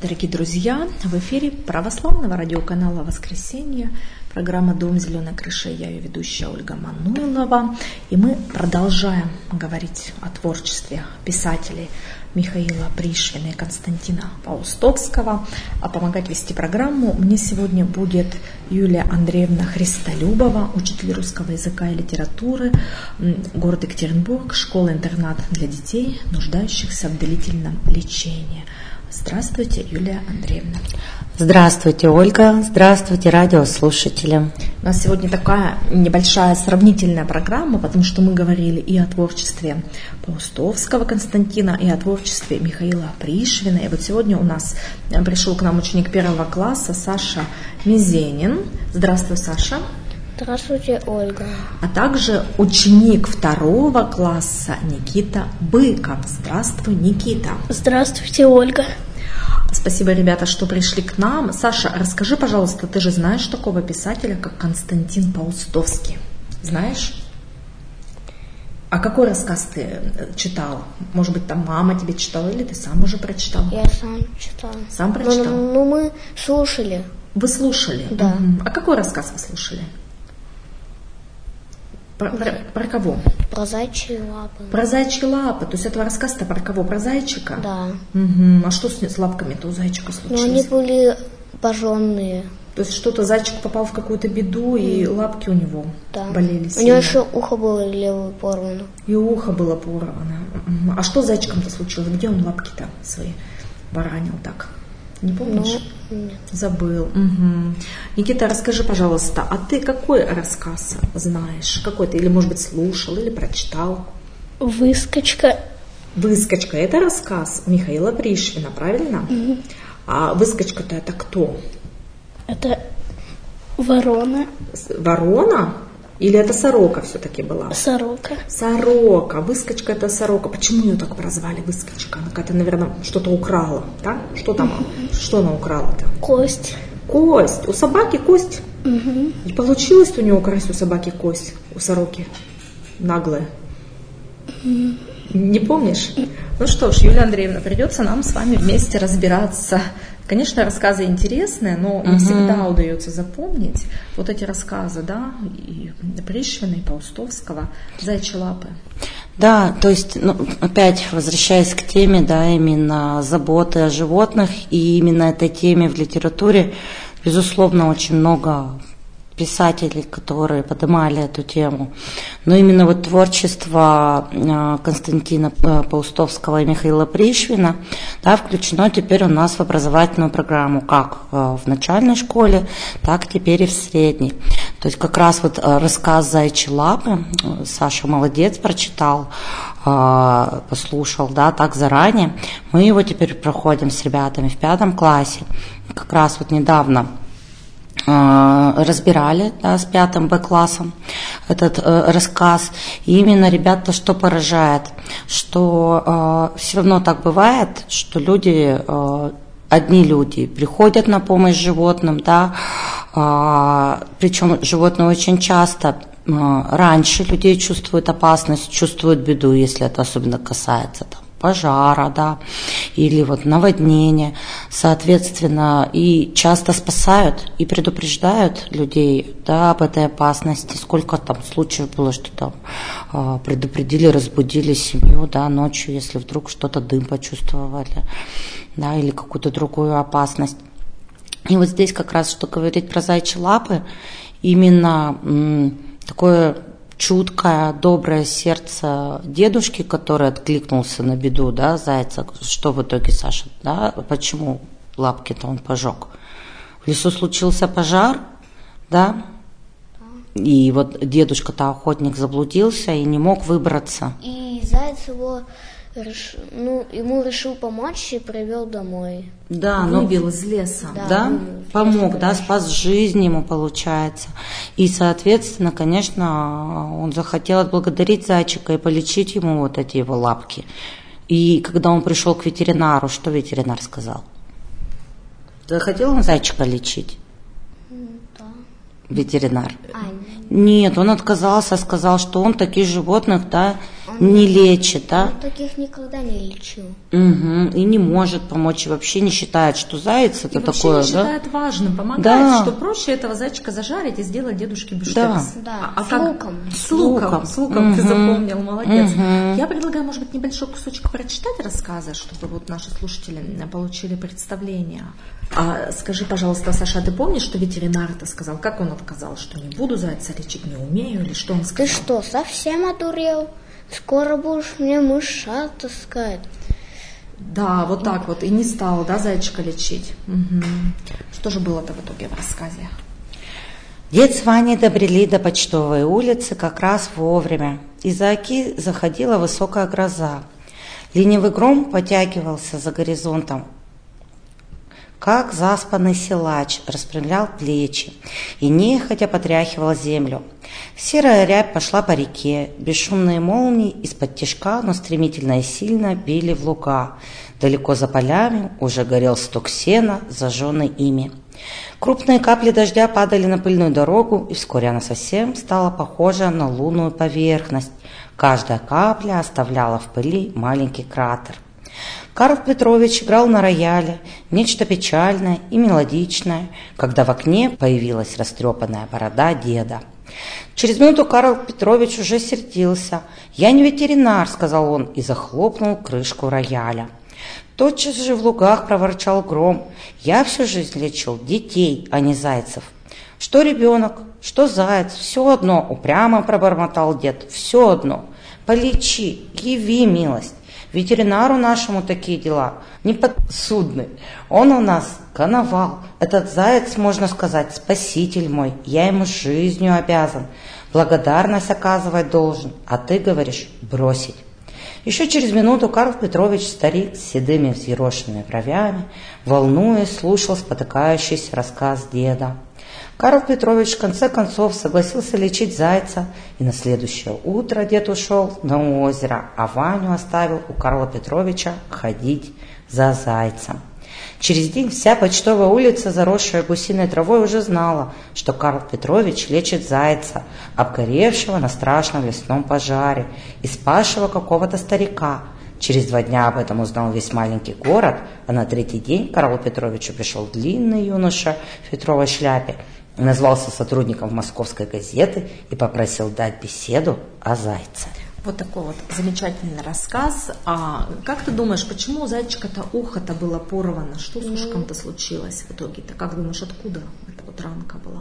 Дорогие друзья, в эфире православного радиоканала «Воскресенье», программа «Дом зеленой крыши», я ее ведущая Ольга Мануйлова, и мы продолжаем говорить о творчестве писателей Михаила Пришвина и Константина Паустовского. А помогать вести программу мне сегодня будет Юлия Андреевна Христолюбова, учитель русского языка и литературы, город Екатеринбург, школа-интернат для детей, нуждающихся в длительном лечении. Здравствуйте, Юлия Андреевна. Здравствуйте, Ольга. Здравствуйте, радиослушатели. У нас сегодня такая небольшая сравнительная программа, потому что мы говорили и о творчестве Паустовского Константина, и о творчестве Михаила Пришвина. И вот сегодня у нас пришел к нам ученик 1 класса Саша Мизенин. Здравствуй, Саша. Здравствуйте, Ольга. А также ученик 2 класса Никита Быков. Здравствуй, Никита. Здравствуйте, Ольга. Спасибо, ребята, что пришли к нам. Саша, расскажи, пожалуйста, ты же знаешь такого писателя, как Константин Паустовский? Знаешь? А какой рассказ ты читал? Может быть, там мама тебе читала, или ты сам уже прочитал? Я сам читал. Сам прочитал? Ну, мы слушали. Вы слушали? Да. А какой рассказ вы слушали? Про кого? Про зайчьи лапы. Про зайчьи лапы. То есть это рассказ-то про кого? Про зайчика? Да. А что с лапками-то у зайчика случилось? Ну, они были пожженные. То есть что-то зайчик попал в какую-то беду, и лапки у него болели сильно. У него еще ухо было левое порвано. И ухо было порвано. А что с зайчиком-то случилось? Где он лапки-то свои поранил так? Не помнишь? Нет. Забыл. Никита, расскажи, пожалуйста, а ты какой рассказ знаешь? Какой ты, или, может быть, слушал, или прочитал? Выскочка. Выскочка – это рассказ Михаила Пришвина, правильно? А выскочка-то это кто? Это ворона. Ворона? Или это сорока все-таки была? Сорока. Сорока. Выскочка – это сорока. Почему ее так прозвали выскочка? Она какая-то, наверное, что-то украла, да? Что там? Что она украла-то? Кость. Кость. У собаки кость? И получилось у нее украсть у собаки кость? У сороки? Наглая. Не помнишь? Ну что ж, Юлия Андреевна, придется нам с вами вместе разбираться. Конечно, рассказы интересные, но не всегда удается запомнить вот эти рассказы, да, и Пришвина, и Паустовского, «Зайчьи лапы». Да, то есть, опять возвращаясь к теме, да, именно заботы о животных, и именно этой теме в литературе, безусловно, очень много писателей, которые поднимали эту тему. Но именно вот творчество Константина Паустовского и Михаила Пришвина, да, включено теперь у нас в образовательную программу, как в начальной школе, так теперь и в средней. То есть как раз вот рассказ «Зайчьи лапы», Саша молодец, прочитал, послушал, да, так заранее. Мы его теперь проходим с ребятами в 5 классе. Как раз вот недавно разбирали, да, с 5 Б классом этот рассказ. И именно ребята что поражает, что все равно так бывает, что люди, одни люди приходят на помощь животным, да, причем животные очень часто раньше людей чувствуют опасность, чувствуют беду, если это особенно касается там пожара, да, или вот наводнения, соответственно, и часто спасают и предупреждают людей, да, об этой опасности. Сколько там случаев было, что там предупредили, разбудили семью, да, ночью, если вдруг что-то дым почувствовали, да, или какую-то другую опасность. И вот здесь как раз, что говорить про зайчьи лапы, именно такое чуткое, доброе сердце дедушки, который откликнулся на беду, да, зайца. Что в итоге, Саша, да, почему лапки-то он пожег? В лесу случился пожар, да, и вот дедушка-то охотник заблудился и не мог выбраться. И заяц ему решил помочь и привел домой. Да, вывел из леса. Да, помог, да, спас жизнь ему, получается. И, соответственно, конечно, он захотел отблагодарить зайчика и полечить ему вот эти его лапки. И когда он пришел к ветеринару, что ветеринар сказал? Захотел он зайчика лечить? Да. Ветеринар. Нет, он отказался, сказал, что он таких животных, да, не лечит, да. Он таких никогда не лечил. Угу. И не может помочь, и вообще не считает, что заяц это и вообще такое, не считает важным помогать, Да. что проще этого зайчика зажарить и сделать дедушке бифштекс. Да, А с как? луком. С луком, ты запомнил, молодец. Мгм. Я предлагаю, может быть, небольшой кусочек прочитать рассказа, чтобы вот наши слушатели получили представление. А скажи, пожалуйста, Саша, ты помнишь, что ветеринар-то сказал? Как он отказал, что не буду зайца лечить, не умею, или что он Ты сказал? что, совсем одурел? Скоро будешь мне мыша таскать. Да, вот так вот, и не стал, да, зайчика лечить. Мгм. Что же было-то в итоге в рассказе? Дед с Ваней добрели до Почтовой улицы как раз вовремя. Из-за оки заходила высокая гроза. Ленивый гром потягивался за горизонтом, как заспанный силач, распрямлял плечи и нехотя потряхивал землю. Серая рябь пошла по реке, бесшумные молнии из-под тишка, но стремительно и сильно били в луга. Далеко за полями уже горел сток сена, зажженный ими. Крупные капли дождя падали на пыльную дорогу, и вскоре она совсем стала похожа на лунную поверхность. Каждая капля оставляла в пыли маленький кратер. Карл Петрович играл на рояле, нечто печальное и мелодичное, когда в окне появилась растрепанная борода деда. Через минуту Карл Петрович уже сердился. «Я не ветеринар», — сказал он и захлопнул крышку рояля. Тотчас же в лугах проворчал гром. «Я всю жизнь лечил детей, а не зайцев». «Что ребенок, что заяц, все одно», — упрямо пробормотал дед. «Все одно. Полечи, яви милость. Ветеринару нашему такие дела не подсудны. Он у нас коновал. Этот заяц, можно сказать, спаситель мой. Я ему жизнью обязан. Благодарность оказывать должен. А ты говоришь бросить». Еще через минуту Карл Петрович, старик с седыми взъерошенными бровями, волнуясь, слушал спотыкающийся рассказ деда. Карл Петрович в конце концов согласился лечить зайца, и на следующее утро дед ушел на озеро, а Ваню оставил у Карла Петровича ходить за зайцем. Через день вся Почтовая улица, заросшая гусиной травой, уже знала, что Карл Петрович лечит зайца, обгоревшего на страшном лесном пожаре, и спасшего какого-то старика. Через 2 дня об этом узнал весь маленький город, а на 3-й день к Карлу Петровичу пришел длинный юноша в фетровой шляпе, назвался сотрудником московской газеты и попросил дать беседу о зайце. Вот такой вот замечательный рассказ. А как ты думаешь, почему у зайчика-то ухо-то было порвано? Что с ушком-то случилось в итоге-то? Как думаешь, откуда эта вот ранка была?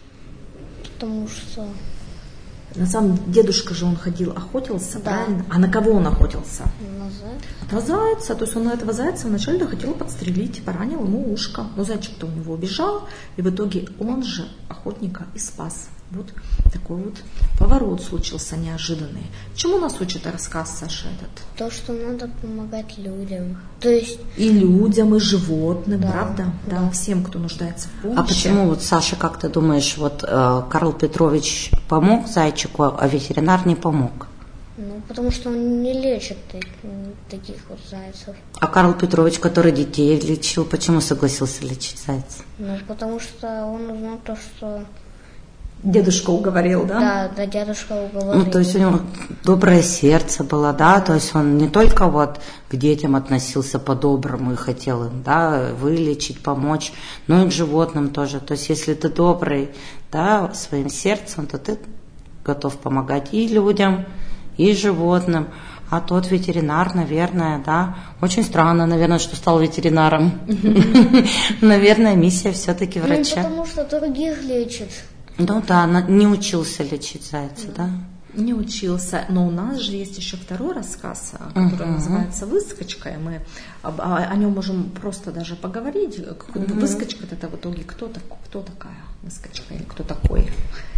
Потому что... На самом деле, дедушка же он ходил, охотился, Да. правильно? А на кого он охотился? назад. На зайца. То есть он на этого зайца вначале хотел подстрелить, поранил ему ушко. Но зайчик-то у него убежал, и в итоге он же охотника и спас. Вот такой вот поворот случился неожиданный. Чему нас учит рассказ, Саша, этот? То, что надо помогать людям. То есть... И людям, и животным, Да, правда? Да, да. всем, кто нуждается в помощи. А почему, вот, Саша, как ты думаешь, вот Карл Петрович помог зайчику, а ветеринар не помог? Ну, потому что он не лечит таких вот зайцев. А Карл Петрович, который детей лечил, почему согласился лечить зайца? Ну, потому что он узнал то, что... Дедушка уговорил, да? Да, дедушка уговорил. Ну, то есть у него доброе сердце было, да, то есть он не только вот к детям относился по-доброму и хотел им, да, вылечить, помочь, но и к животным тоже. То есть если ты добрый, да, своим сердцем, то ты готов помогать и людям, и животным. А тот ветеринар, наверное, да, очень странно, наверное, что стал ветеринаром. Наверное, миссия все-таки Ну, врача. потому что других лечит. Ну да, не учился лечить зайца, да? Не учился, но у нас же есть еще второй рассказ, который называется «Выскочка», и мы о нем можем просто даже поговорить. Выскочка это в итоге кто такая выскочка или кто такой?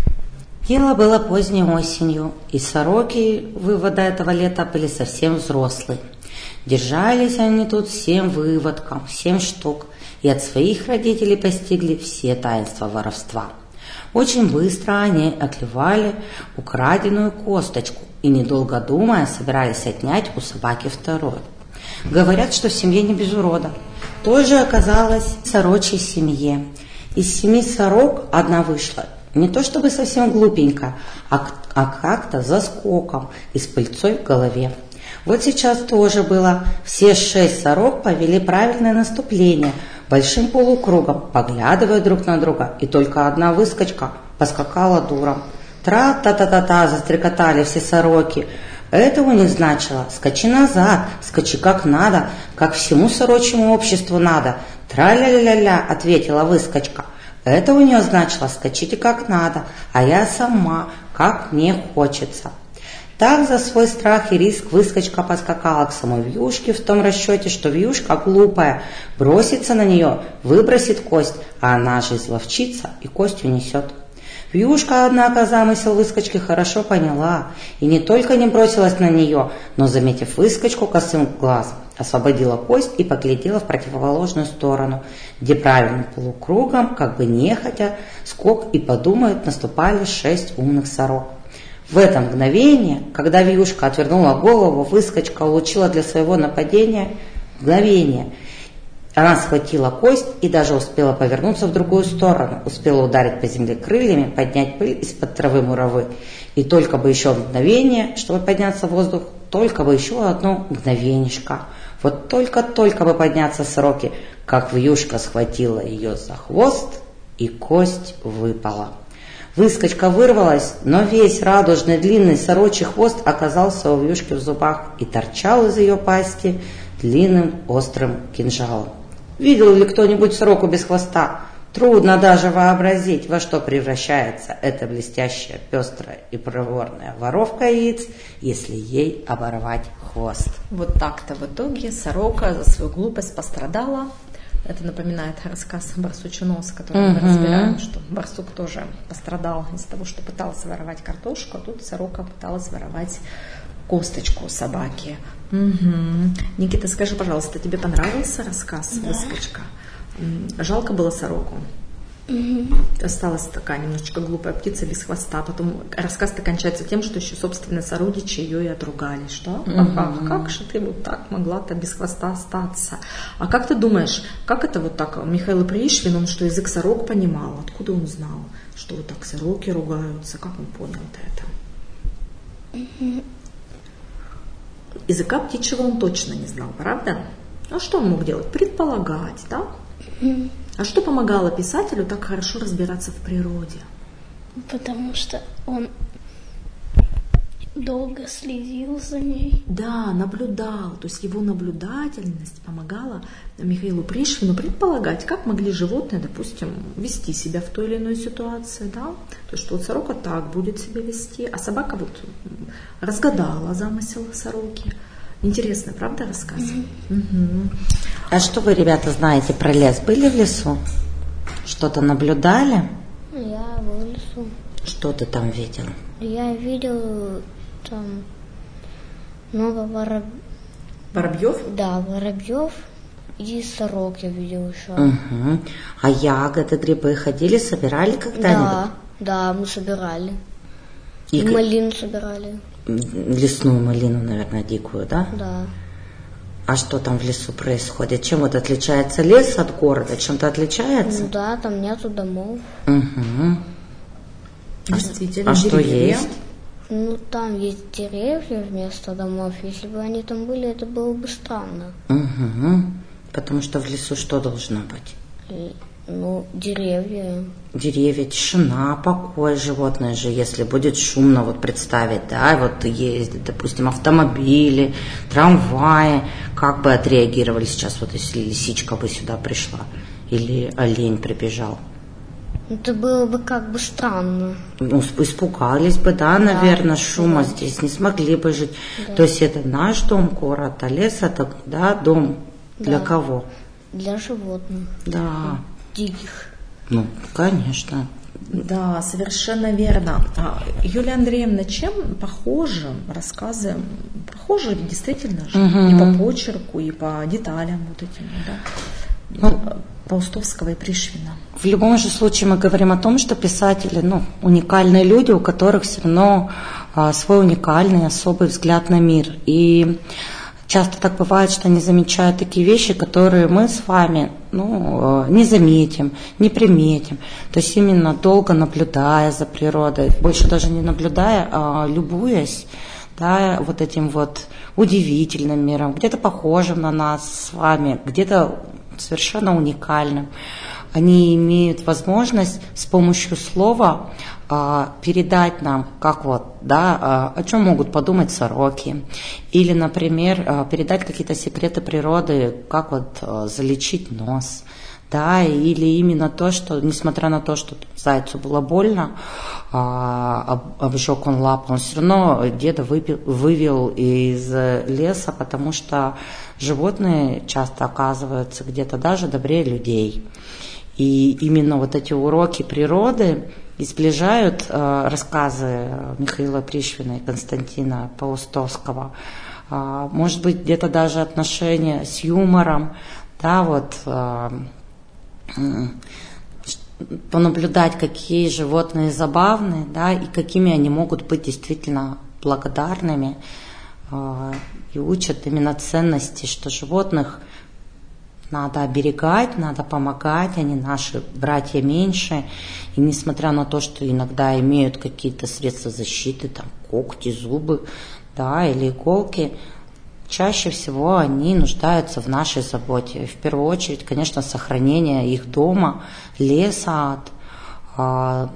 Дело было поздней осенью, и сороки вывода этого лета были совсем взрослые. Держались они тут 7 выводков, 7 штук, и от своих родителей постигли все таинства воровства. Очень быстро они отливали украденную косточку и, недолго думая, собирались отнять у собаки второй. Говорят, что в семье не без урода. Тоже оказалось в сорочьей семье. Из 7 сорок одна вышла Не то чтобы совсем глупенько, а как-то заскоком и с пыльцой в голове. Вот сейчас тоже было. Все 6 сорок повели правильное наступление, большим полукругом, поглядывая друг на друга, и только одна выскочка поскакала дуром. Тра-та-та-та-та, застрекотали все сороки. Это у них значило: скачи назад, скачи как надо, как всему сорочьему обществу надо. Тра-ля-ля-ля-ля, ответила выскочка. Это у нее значило: скачите как надо, а я сама, как мне хочется. Так за свой страх и риск выскочка поскакала к самой вьюшке в том расчете, что вьюшка глупая, бросится на нее, выбросит кость, а она же изловчится и кость унесет. Вьюшка, однако, замысел выскочки хорошо поняла и не только не бросилась на нее, но, заметив выскочку косым глазом, освободила кость и поглядела в противоположную сторону, где правильным полукругом, как бы нехотя, скок и подумают, наступали 6 умных сорок. В это мгновение, когда вьюшка отвернула голову, выскочка улучила для своего нападения мгновение. Она схватила кость и даже успела повернуться в другую сторону, успела ударить по земле крыльями, поднять пыль из-под травы муравы. И только бы еще мгновение, чтобы подняться в воздух, только бы еще одно мгновенишко. Вот только-только бы подняться сороки, как вьюшка схватила ее за хвост, и кость выпала. Выскочка вырвалась, но весь радужный длинный сорочий хвост оказался у вьюшки в зубах и торчал из ее пасти длинным острым кинжалом. Видел ли кто-нибудь сороку без хвоста? Трудно даже вообразить, во что превращается эта блестящая, пестрая и проворная воровка яиц, если ей оборвать хвост. Вот так-то в итоге сорока за свою глупость пострадала. Это напоминает рассказ «Барсучий-нос», который мы разбираем, что барсук тоже пострадал из-за того, что пытался воровать картошку, а тут сорока пыталась воровать косточку у собаки. Никита, скажи, пожалуйста, тебе понравился рассказ «Выскочка»? Жалко было сороку? Осталась такая немножечко глупая птица без хвоста. Потом рассказ-то кончается тем, что еще собственные сородичи ее и отругали. Что? Как же ты вот так могла-то без хвоста остаться? А как ты думаешь, как это вот так? Михаил Пришвин, он что, язык сорок понимал? Откуда он знал, что вот так сороки ругаются? Как он понял-то это? Языка птичьего он точно не знал, правда? А что он мог делать? Предполагать, да? А что помогало писателю так хорошо разбираться в природе? Потому что он долго следил за ней. Да, наблюдал. То есть его наблюдательность помогала Михаилу Пришвину предполагать, как могли животные, допустим, вести себя в той или иной ситуации. Да? То есть что вот сорока так будет себя вести, а собака вот разгадала замысел сороки. Интересно, правда, рассказ? А что вы, ребята, знаете про лес? Были в лесу? Что-то наблюдали? Я был в лесу. Что ты там видел? Я видел там много Воробьев? Да, воробьев и сорок я видел еще. А ягоды, грибы ходили, собирали когда-нибудь? Да, мы собирали. И малину собирали. Лесную малину, наверное, дикую, да? Да. А что там в лесу происходит? Чем вот отличается лес от города? Чем-то отличается? Ну да, там нету домов. Действительно, а что есть? Ну, там есть деревья вместо домов. Если бы они там были, это было бы странно. Потому что в лесу что должно быть? Деревья. Деревья, тишина, покой. Животное же, если будет шумно, вот представить, да, вот ездят, допустим, автомобили, трамваи, как бы отреагировали сейчас, вот если лисичка бы сюда пришла или олень прибежал? Это было бы как бы странно. Ну, испугались бы, да, наверное, шума здесь, не смогли бы жить. Да. То есть это наш дом, город, а лес это, да, дом для кого? Для животных. Да. Диких. Ну, конечно. Да, совершенно верно. Юлия Андреевна, чем похожи рассказы? Похожи действительно же и по почерку, и по деталям вот этим, да? Паустовского и Пришвина. В любом же случае мы говорим о том, что писатели, уникальные люди, у которых все равно свой уникальный, особый взгляд на мир. И часто так бывает, что они замечают такие вещи, которые мы с вами не заметим, не приметим. То есть именно долго наблюдая за природой, больше даже не наблюдая, а любуясь, да, вот этим вот удивительным миром, где-то похожим на нас с вами, где-то совершенно уникальным. Они имеют возможность с помощью слова передать нам, как о чем могут подумать сороки, или, например, передать какие-то секреты природы, как залечить нос, да, или именно то, что, несмотря на то, что зайцу было больно, обжег он лапу, он все равно деда вывел из леса, потому что животные часто оказываются где-то даже добрее людей. И именно вот эти уроки природы и сближают рассказы Михаила Пришвина и Константина Паустовского. Может быть, где-то даже отношения с юмором, да, понаблюдать, какие животные забавные, да, и какими они могут быть действительно благодарными, и учат именно ценности, что животных надо оберегать, надо помогать, они наши братья меньше. И несмотря на то, что иногда имеют какие-то средства защиты, там когти, зубы, да, или иголки, чаще всего они нуждаются в нашей заботе. В первую очередь, конечно, сохранение их дома, леса от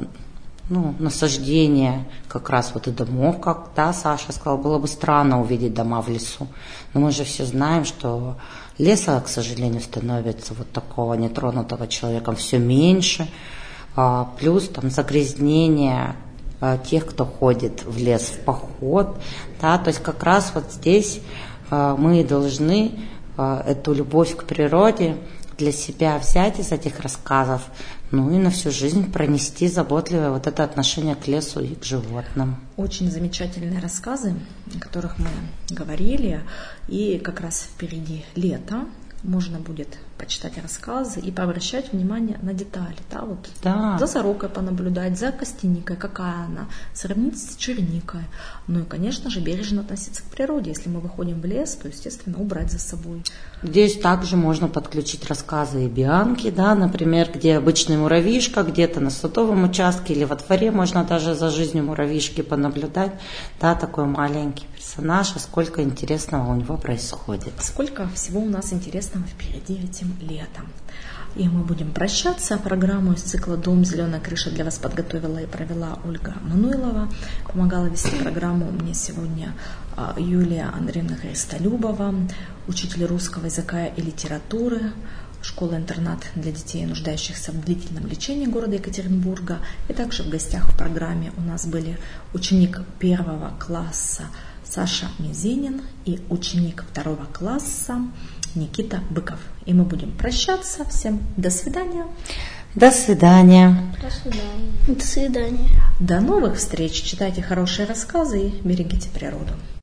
насаждения как раз и домов, как Саша сказала, было бы странно увидеть дома в лесу. Но мы же все знаем, что леса, к сожалению, становится такого нетронутого человеком все меньше. Плюс там загрязнение тех, кто ходит в лес в поход. Да, то есть как раз здесь мы должны эту любовь к природе для себя взять из этих рассказов, и на всю жизнь пронести заботливое это отношение к лесу и к животным. Очень замечательные рассказы, о которых мы говорили, и как раз впереди лето. Можно будет почитать рассказы и пообращать внимание на детали. Да. За сорокой понаблюдать, за костяникой, какая она, сравнить с черникой. И, конечно же, бережно относиться к природе. Если мы выходим в лес, то, естественно, убрать за собой. Здесь также можно подключить рассказы и Бианки, да, например, где обычный муравьишка, где-то на садовом участке или во дворе можно даже за жизнью муравьишки понаблюдать, да, такой маленький персонаж, и сколько интересного у него происходит. Сколько всего у нас интересного впереди этим летом. И мы будем прощаться. Программу из цикла «Дом, зеленая крыша» для вас подготовила и провела Ольга Мануйлова. Помогала вести программу мне сегодня Юлия Андреевна Христолюбова, учитель русского языка и литературы, школа-интернат для детей, нуждающихся в длительном лечении города Екатеринбурга. И также в гостях в программе у нас были ученик 1 класса Саша Мизинин и ученик 2 класса Никита Быков. И мы будем прощаться. Всем до свидания. До свидания. До свидания. До свидания. До новых встреч. Читайте хорошие рассказы и берегите природу.